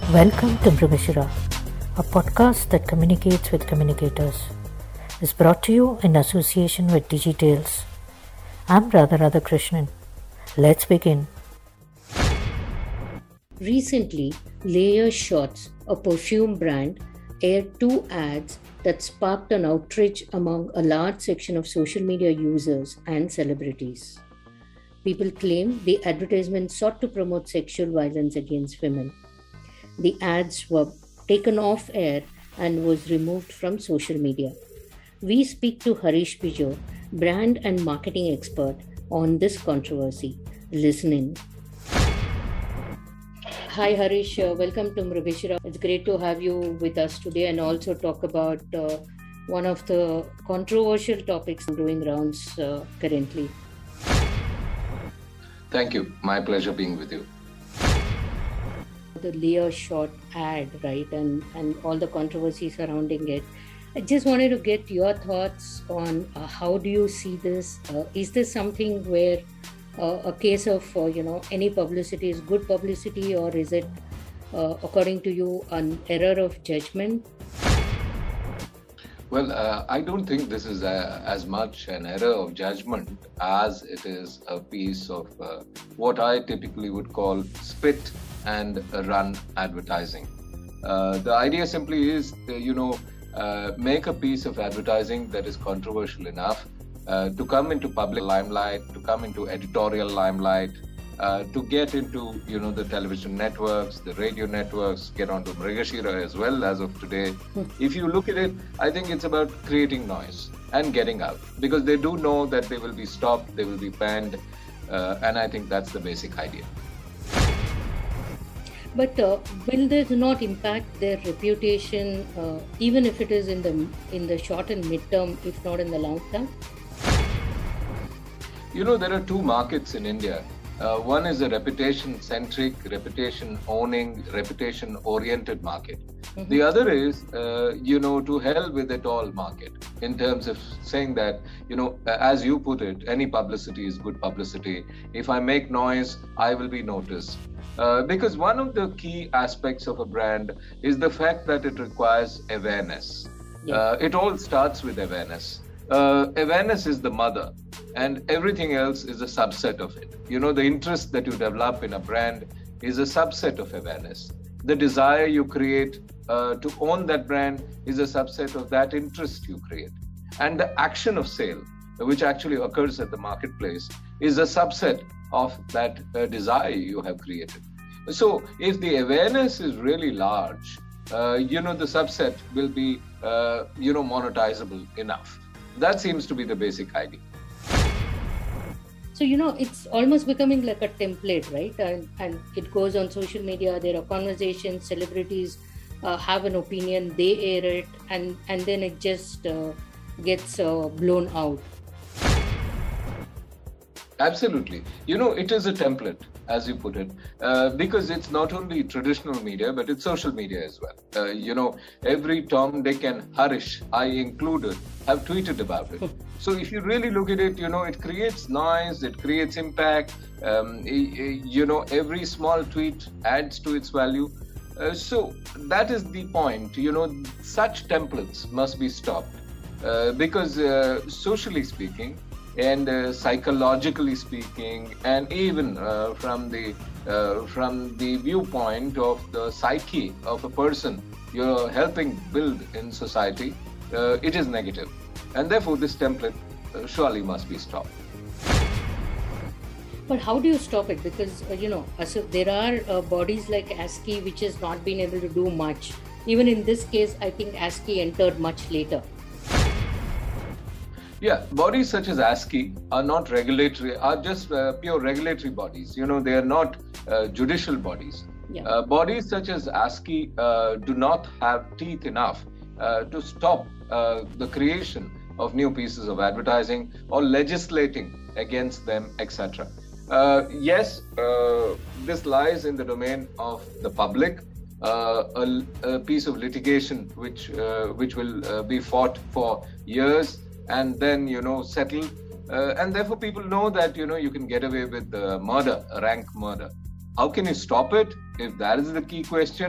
Welcome to Mrigashira, a podcast that communicates with communicators. Is brought to you in association with Digitales. I'm Radha Radhakrishnan. Let's begin. Recently, Layer Shots, a perfume brand, aired two ads that sparked an outrage among a large section of social media users and celebrities. People claim the advertisement sought to promote sexual violence against women. The ads were taken off air and was removed from social media. We speak to Harish Bijo, brand and marketing expert, on this controversy. Listen in. Hi Harish, welcome to Mrigashira. It's great to have you with us today and also talk about one of the controversial topics doing rounds currently. Thank you. My pleasure being with you. The Layer Shot ad, right, and all the controversy surrounding it. I just wanted to get your thoughts on how do you see this? Is this something where a case of any publicity is good publicity, or is it according to you an error of judgment? Well, I don't think this is as much an error of judgment as it is a piece of what I typically would call spit and run advertising. The idea simply is, make a piece of advertising that is controversial enough to come into public limelight, to come into editorial limelight, to get into the television networks, the radio networks, get onto Mrigashira as well as of today. If you look at it, I think it's about creating noise and getting out, because they do know that they will be stopped, they will be banned, and I think that's the basic idea. But will this not impact their reputation, even if it is in the short and mid-term, if not in the long term? There are two markets in India. One is a reputation-centric, reputation-owning, reputation-oriented market. Mm-hmm. The other is, to hell with it all market, in terms of saying that, as you put it, any publicity is good publicity. If I make noise, I will be noticed. Because one of the key aspects of a brand is the fact that it requires awareness. Yeah. It all starts with awareness. Awareness is the mother, and everything else is a subset of it. The interest that you develop in a brand is a subset of awareness. The desire you create to own that brand is a subset of that interest you create. And the action of sale, which actually occurs at the marketplace, is a subset of that desire you have created. So if the awareness is really large, the subset will be, monetizable enough. That seems to be the basic idea. So, it's almost becoming like a template, right? And it goes on social media, there are conversations, celebrities have an opinion, they air it, and then it just gets blown out. Absolutely. It is a template, as you put it, because it's not only traditional media, but it's social media as well. Every Tom, Dick and Harish, I included, have tweeted about it. So if you really look at it, it creates noise, it creates impact. Every small tweet adds to its value. So that is the point. Such templates must be stopped because socially speaking, and psychologically speaking, and even from the viewpoint of the psyche of a person you're helping build in society, it is negative, and therefore this template surely must be stopped. But how do you stop it? Because there are bodies like ASCI which has not been able to do much. Even in this case, I think ASCI entered much later. Yeah, bodies such as ASCI are not regulatory, are just pure regulatory bodies. They are not judicial bodies. Yeah. Bodies such as ASCI do not have teeth enough to stop the creation of new pieces of advertising or legislating against them, etc. Yes, this lies in the domain of the public. A piece of litigation which will be fought for years and then settle, and therefore people know that you can get away with murder, rank murder. How can you stop it? If that is the key question,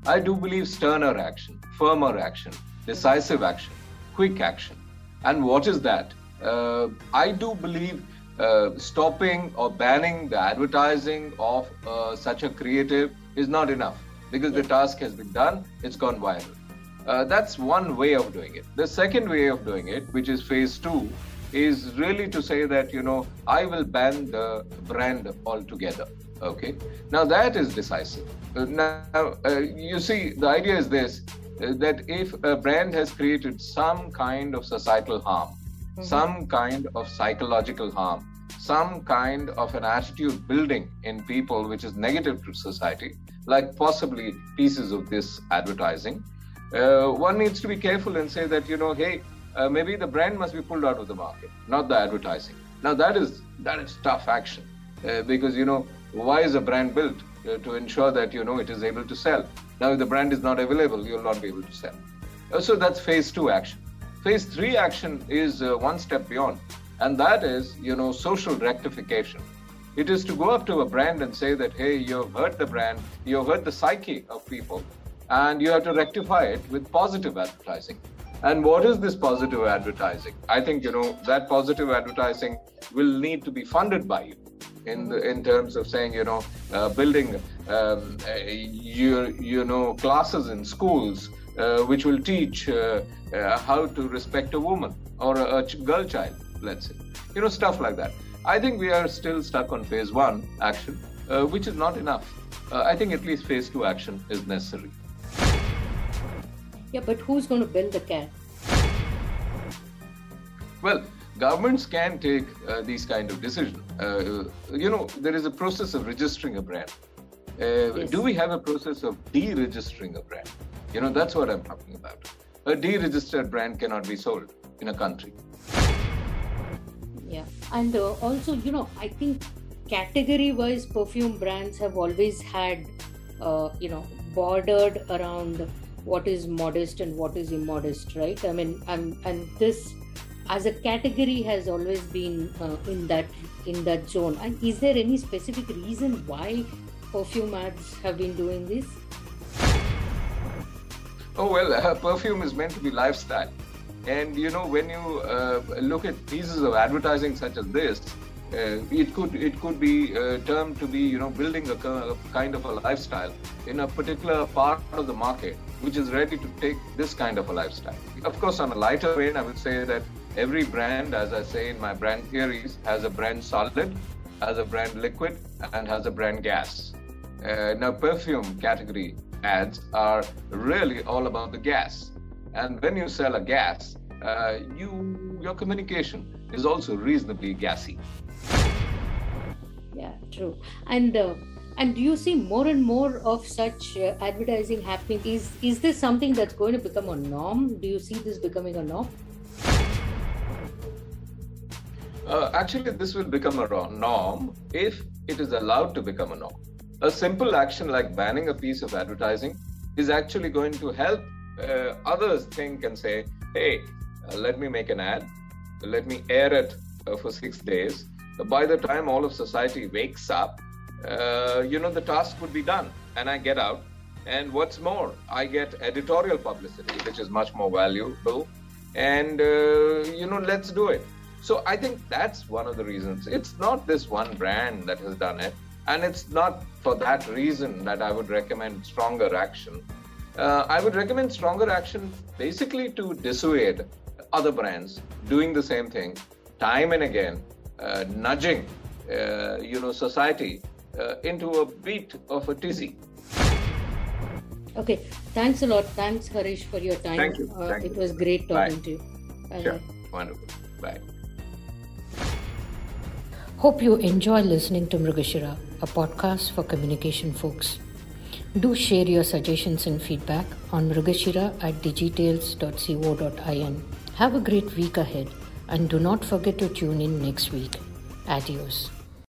I do believe sterner action, firmer action, decisive action, quick action. And what is that? I do believe stopping or banning the advertising of such a creative is not enough, because the task has been done, it's gone viral. That's one way of doing it. The second way of doing it, which is phase 2, is really to say that, I will ban the brand altogether. Okay. Now that is decisive. You see, the idea is this, that if a brand has created some kind of societal harm, some kind of psychological harm, some kind of an attitude building in people which is negative to society, like possibly pieces of this advertising, one needs to be careful and say that, hey, maybe the brand must be pulled out of the market, not the advertising. Now that is tough action, because, why is a brand built? To ensure that, it is able to sell. Now, if the brand is not available, you'll not be able to sell. So that's phase 2 action. Phase 3 action is one step beyond, and that is, social rectification. It is to go up to a brand and say that, hey, you've hurt the brand, you've hurt the psyche of people, and you have to rectify it with positive advertising. And what is this positive advertising? I think, that positive advertising will need to be funded by you in terms of saying, building, classes in schools, which will teach how to respect a woman or a girl child, let's say, stuff like that. I think we are still stuck on phase 1 action, which is not enough. I think at least phase 2 action is necessary. Yeah, but who's going to build the cat? Well, governments can take these kind of decisions. There is a process of registering a brand. Yes. Do we have a process of deregistering a brand? That's what I'm talking about. A deregistered brand cannot be sold in a country. Yeah, and also, I think category-wise perfume brands have always had, bordered around what is modest and what is immodest, right? I mean, and this as a category has always been in that zone. And is there any specific reason why perfume ads have been doing this? Oh well, perfume is meant to be lifestyle, and when you look at pieces of advertising such as this, it could be termed to be building a kind of a lifestyle in a particular part of the market which is ready to take this kind of a lifestyle. Of course, on a lighter vein, I would say that every brand, as I say in my brand theories, has a brand solid, has a brand liquid, and has a brand gas. Now, perfume category ads are really all about the gas, and when you sell a gas, your communication is also reasonably gassy. Yeah, true. And do you see more and more of such advertising happening? Is this something that's going to become a norm? Do you see this becoming a norm? Actually, this will become a norm if it is allowed to become a norm. A simple action like banning a piece of advertising is actually going to help others think and say, hey, let me make an ad, let me air it for 6 days. By the time all of society wakes up, the task would be done and I get out. And what's more, I get editorial publicity, which is much more valuable. And, let's do it. So I think that's one of the reasons. It's not this one brand that has done it. And it's not for that reason that I would recommend stronger action. I would recommend stronger action basically to dissuade other brands doing the same thing time and again, nudging, society into a beat of a tizzy. Okay, thanks a lot. Thanks, Harish, for your time. Thank you. It was great talking to you. Sure. Wonderful. Bye. Hope you enjoy listening to Mrugashira, a podcast for communication folks. Do share your suggestions and feedback on mrugashira@digitales.co.in. Have a great week ahead and do not forget to tune in next week. Adios.